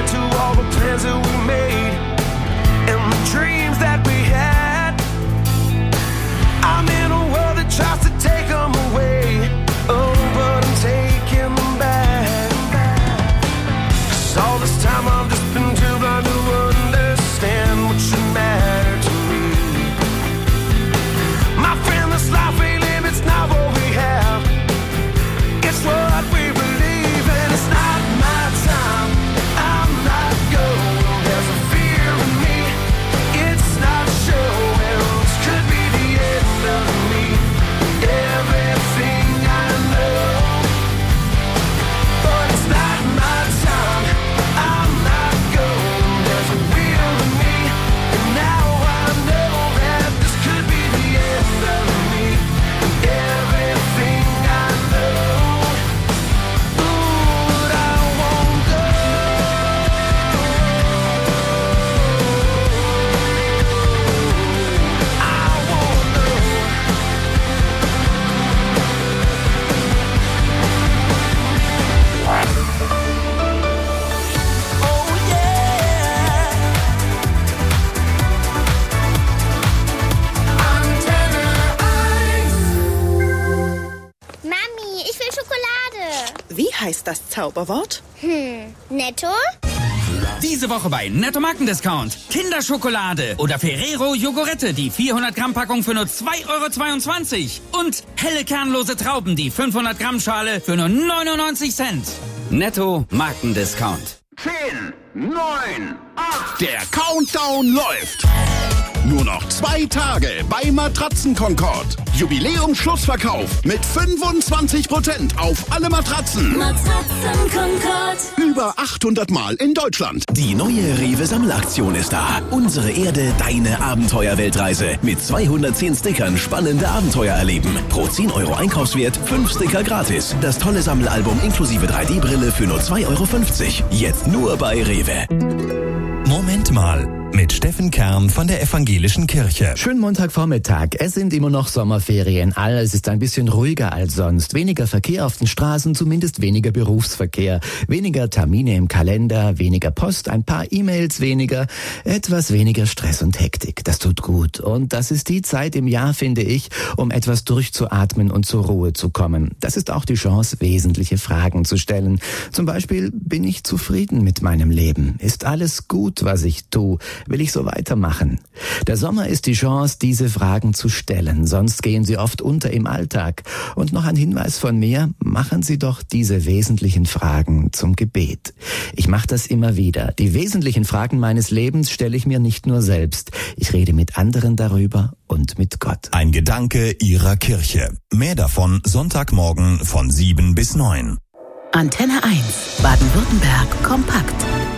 to all the plans that we made and the dreams that we had. I'm in a world that tries to take them away, oh, but I'm taking them back. 'Cause all this time I've just been too blind to understand what should matter to me. My friend, this life we live, it's not what we have, it's what we believe, and it's not my time, I'm not going. There's a fear in me, it's not showing. This could be the end of me, everything I know. But it's not my time, I'm not going. There's a will in me, and now I know that this could be the end of me, everything I know. But I won't go. I won't go. Oh yeah. Antenne 1. Mami, ich will Schokolade. Wie heißt das Zauberwort? Netto? Diese Woche bei Netto Markendiscount. Kinderschokolade oder Ferrero Jogurette, die 400 Gramm Packung für nur 2,22 €. Und helle kernlose Trauben, die 500 Gramm Schale für nur 99 Cent. Netto Markendiscount. 10, 9, 8. Der Countdown läuft. Nur noch 2 Tage bei Matratzen Concord. Jubiläum-Schlussverkauf mit 25% auf alle Matratzen. Matratzen Concord. Über 800 Mal in Deutschland. Die neue Rewe Sammelaktion ist da. Unsere Erde, deine Abenteuer-Weltreise. Mit 210 Stickern spannende Abenteuer erleben. Pro 10 € Einkaufswert 5 Sticker gratis. Das tolle Sammelalbum inklusive 3D-Brille für nur 2,50 €. Jetzt nur bei Rewe. Moment mal. Mit Steffen Kern von der Evangelischen Kirche. Schönen Montagvormittag. Es sind immer noch Sommerferien. Alles ist ein bisschen ruhiger als sonst. Weniger Verkehr auf den Straßen, zumindest weniger Berufsverkehr. Weniger Termine im Kalender, weniger Post, ein paar E-Mails weniger. Etwas weniger Stress und Hektik. Das tut gut. Und das ist die Zeit im Jahr, finde ich, um etwas durchzuatmen und zur Ruhe zu kommen. Das ist auch die Chance, wesentliche Fragen zu stellen. Zum Beispiel, bin ich zufrieden mit meinem Leben? Ist alles gut, was ich tue? Will ich so weitermachen? Der Sommer ist die Chance, diese Fragen zu stellen, sonst gehen sie oft unter im Alltag. Und noch ein Hinweis von mir, machen Sie doch diese wesentlichen Fragen zum Gebet. Ich mache das immer wieder. Die wesentlichen Fragen meines Lebens stelle ich mir nicht nur selbst. Ich rede mit anderen darüber und mit Gott. Ein Gedanke Ihrer Kirche. Mehr davon Sonntagmorgen von 7 bis 9. Antenne 1, Baden-Württemberg kompakt.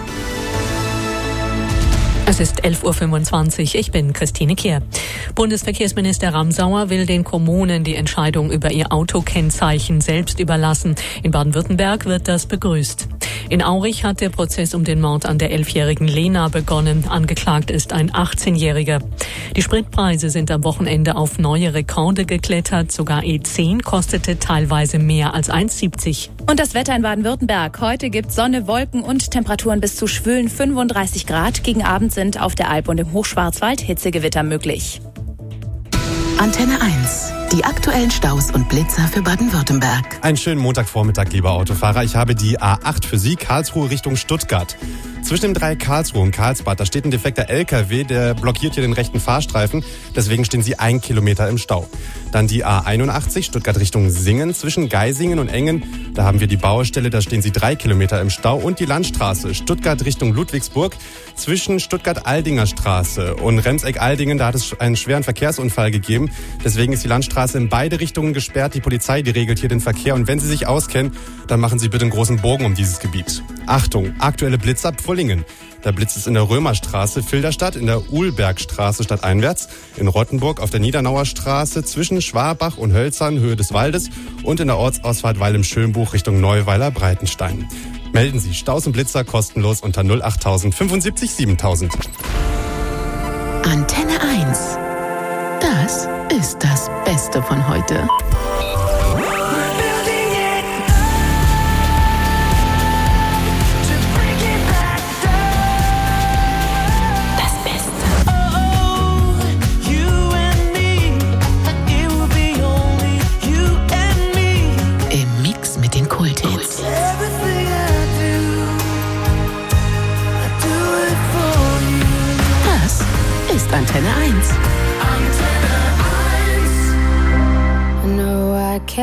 Es ist 11:25 Uhr. Ich bin Christine Kehr. Bundesverkehrsminister Ramsauer will den Kommunen die Entscheidung über ihr Autokennzeichen selbst überlassen. In Baden-Württemberg wird das begrüßt. In Aurich hat der Prozess um den Mord an der 11-jährigen Lena begonnen. Angeklagt ist ein 18-Jähriger. Die Spritpreise sind am Wochenende auf neue Rekorde geklettert. Sogar E10 kostete teilweise mehr als 1,70. Und das Wetter in Baden-Württemberg. Heute gibt Sonne, Wolken und Temperaturen bis zu schwülen 35 Grad. Gegen Abend sind auf der Alp und im Hochschwarzwald Hitzegewitter möglich. Antenne 1. Die aktuellen Staus und Blitzer für Baden-Württemberg. Einen schönen Montagvormittag, lieber Autofahrer. Ich habe die A8 für Sie, Karlsruhe Richtung Stuttgart. Zwischen dem Dreieck Karlsruhe und Karlsbad, da steht ein defekter LKW, der blockiert hier den rechten Fahrstreifen. Deswegen stehen Sie 1 Kilometer im Stau. Dann die A81, Stuttgart Richtung Singen. Zwischen Geisingen und Engen, da haben wir die Baustelle, da stehen Sie 3 Kilometer im Stau. Und die Landstraße, Stuttgart Richtung Ludwigsburg. Zwischen Stuttgart-Aldinger Straße und Remseck-Aldingen, da hat es einen schweren Verkehrsunfall gegeben. Deswegen ist die Landstraße in beide Richtungen gesperrt. Die Polizei, die regelt hier den Verkehr. Und wenn Sie sich auskennen, dann machen Sie bitte einen großen Bogen um dieses Gebiet. Achtung, aktuelle Blitzer Pfullingen. Da blitzt es in der Römerstraße, Filderstadt, in der Uhlbergstraße stadteinwärts, in Rottenburg auf der Niedernauer Straße, zwischen Schwabach und Hölzern, Höhe des Waldes und in der Ortsausfahrt Weil im Schönbuch Richtung Neuweiler Breitenstein. Melden Sie Staus und Blitzer kostenlos unter 08000 75 7000. Antenne 1. Das ist das Beste von heute.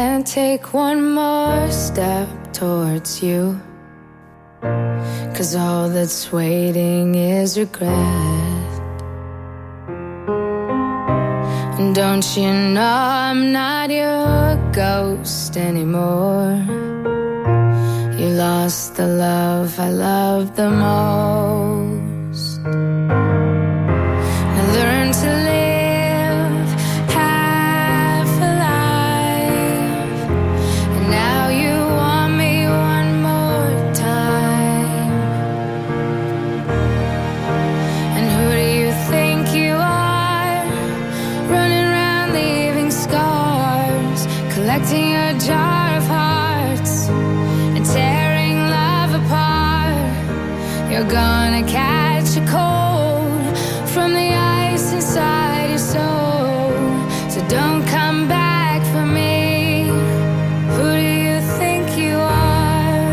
can't take one more step towards you, 'cause all that's waiting is regret. And don't you know I'm not your ghost anymore? You lost the love I loved the most. I learned to live half alive, and now you want me one more time. And who do you think you are, running around leaving scars, collecting your jar of hearts and tearing love apart? You're gonna catch a cold from the ice inside your soul, so don't come back for me. Who do you think you are?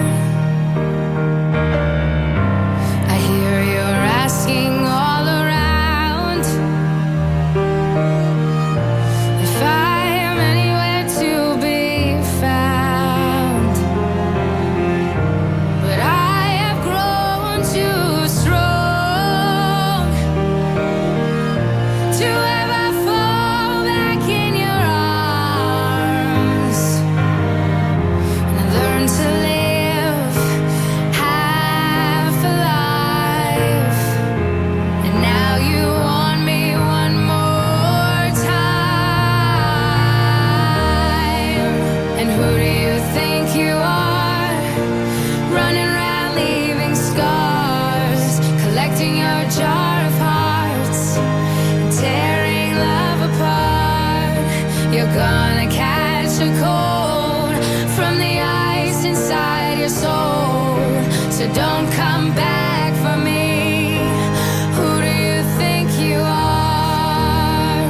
I hear you're asking all around if I am anywhere to be found, but I have grown too strong to ever fall back in your arms. And I learned to live half alive, and now you want me one more time. And who do you think you are, running around leaving scars, collecting your jar of hearts and tearing love apart? You're gonna catch a cold from the ice inside your soul, so don't come back for me. Who do you think you are?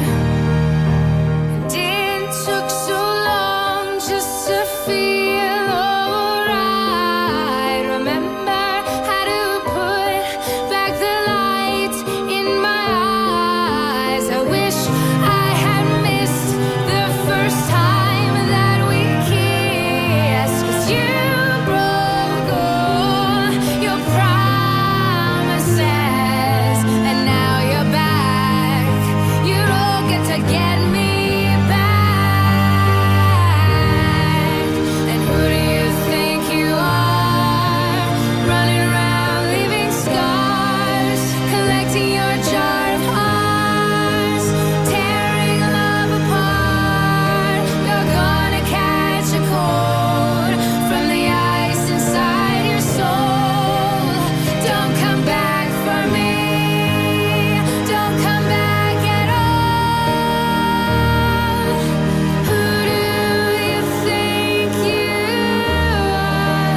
It took so long just to feel alright. Remember how to put back the light in my eyes. I wish I had missed the first time that we kissed, 'cause you broke all your promises, and now you're back. You don't get to get me back. And who do you think you are, running around leaving scars, collecting your jar of hearts, tearing love apart? You're gonna catch a cold from the ice inside your soul. Don't come back for me. Don't come back at all. Who do you think you are?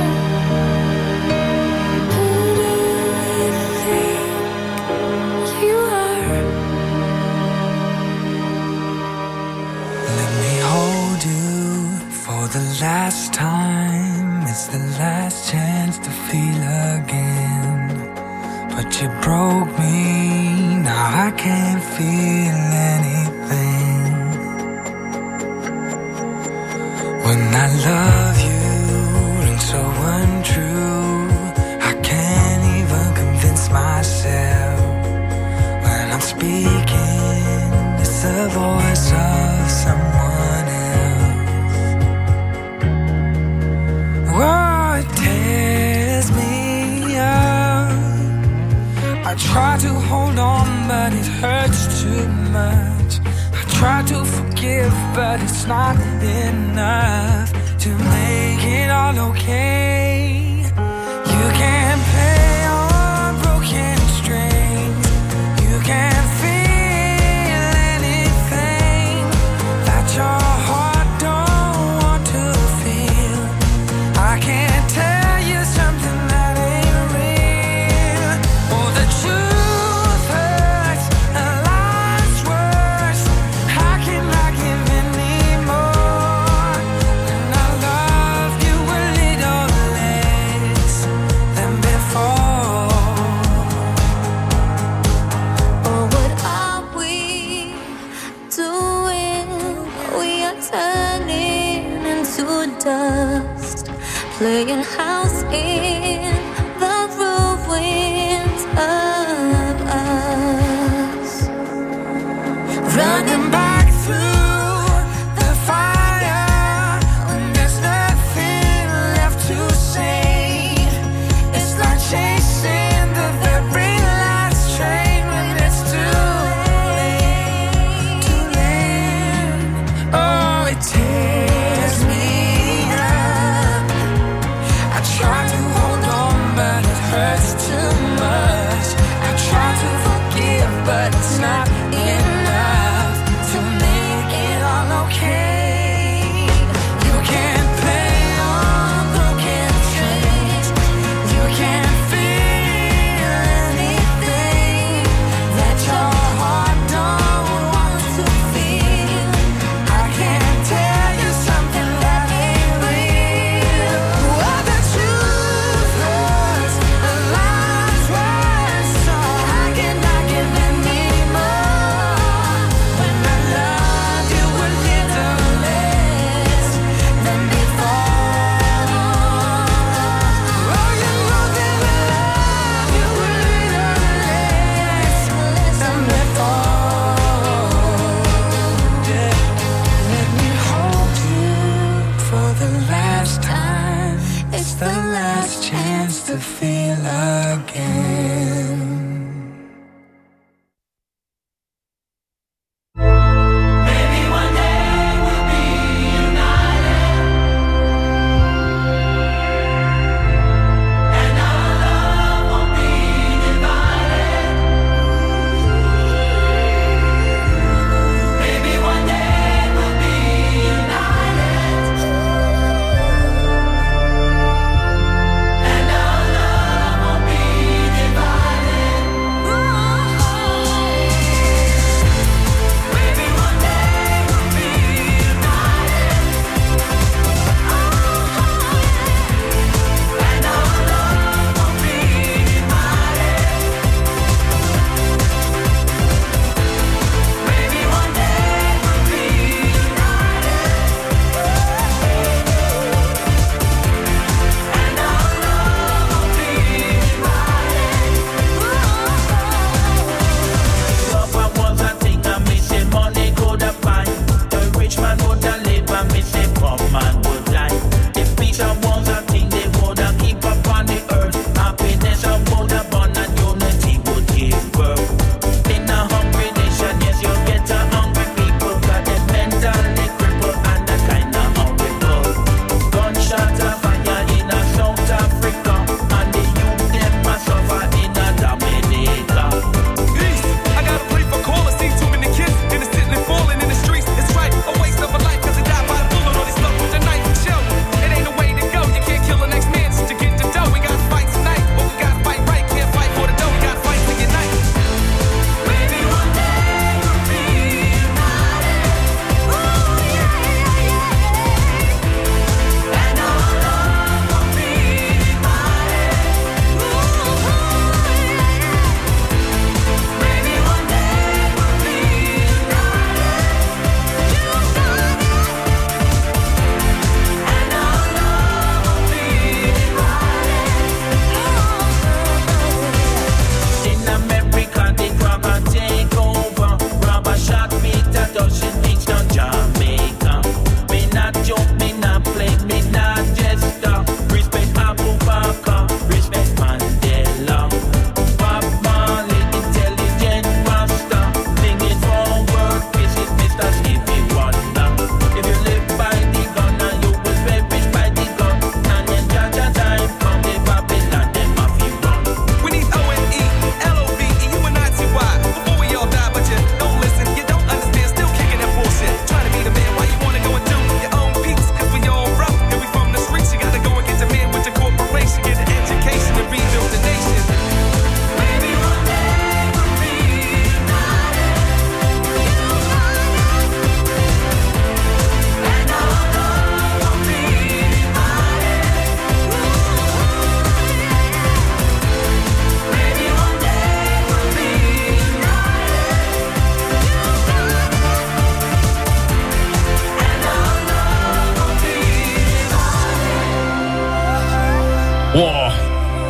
Who do you think you are? Let me hold you for the last time. It's the last chance to feel again. But you broke me, now I can't feel anything. When I love you and so untrue, I can't even convince myself. When I'm speaking, it's the voice of someone else. Oh, it tears me up. I try to hold on, but it hurts too much. I try to forgive, but it's not enough to make it all okay. You can't play on broken strings. You can't feel anything that your heart don't want to feel. I can't tell you something that ain't real. Oh, the truth hurts, and life's worse. How can I give anymore when I love you a little dust, playing house in the ruins of us. Running back through the fire when there's nothing left to say. It's like chasing the very last train when it's too late. Oh, it tears me up. I try to hold on, but it hurts too much. I try to forgive, but it's not enough to make it all okay. You can't play on broken strings. You can't feel anything that your heart don't want to feel. I can't tell you something that ain't real. Well, the truth hurts, the lies were so I cannot give anymore. When I loved you a little less than before. Oh, you know that I love you a little less than before. Let me hold you for the last time. It's the last chance to feel again. Maybe one day we'll be united, and our love won't be divided. Maybe one day we'll be united, and our love won't be divided.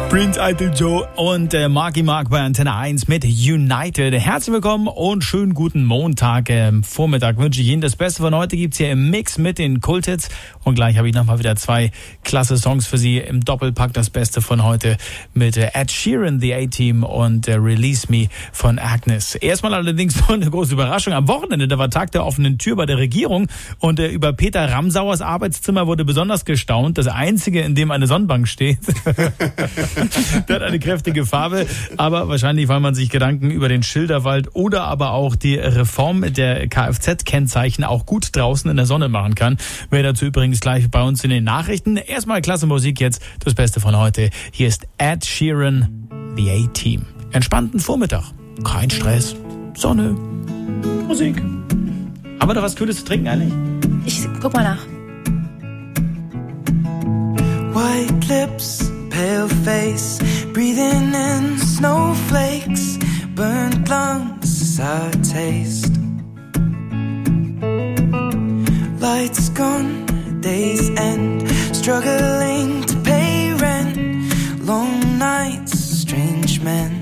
Prince Idol Joe und Marky Mark bei Antenne 1 mit United. Herzlich willkommen und schönen guten Montag. Vormittag wünsche ich Ihnen das Beste von heute. Gibt's hier im Mix mit den Kulthits. Und gleich habe ich nochmal wieder 2 klasse Songs für Sie im Doppelpack. Das Beste von heute mit Ed Sheeran, The A-Team und Release Me von Agnes. Erstmal allerdings eine große Überraschung. Am Wochenende, da war Tag der offenen Tür bei der Regierung und über Peter Ramsauers Arbeitszimmer wurde besonders gestaunt. Das einzige, in dem eine Sonnenbank steht. Der hat eine kräftige Farbe, aber wahrscheinlich, weil man sich Gedanken über den Schilderwald oder aber auch die Reform der Kfz-Kennzeichen auch gut draußen in der Sonne machen kann. Mehr dazu übrigens gleich bei uns in den Nachrichten. Erstmal klasse Musik, jetzt das Beste von heute. Hier ist Ed Sheeran, The A-Team. Entspannten Vormittag, kein Stress, Sonne, Musik. Aber da was Cooles zu trinken eigentlich? Ich guck mal nach. White lips, pale face, breathing in snowflakes, burnt lungs, sour taste. Lights gone, days end, struggling to pay rent, long nights, strange men.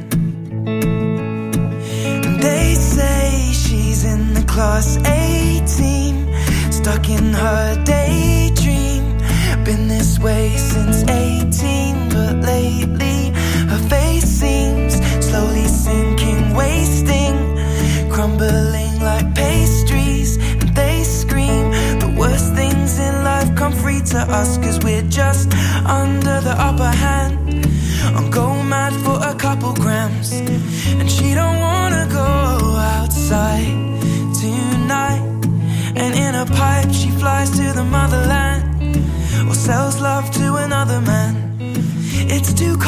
And they say she's in the class A team, stuck in her daydream. Been this way since 18, but lately her face seems slowly sinking, wasting, crumbling like pastries, and they scream the worst things in life come free to us, 'cause we're just under the upper hand, and go mad for a couple grams, and she don't wanna go outside tonight, and in a pipe she flies to the motherland, or sells love to another man. It's too cold.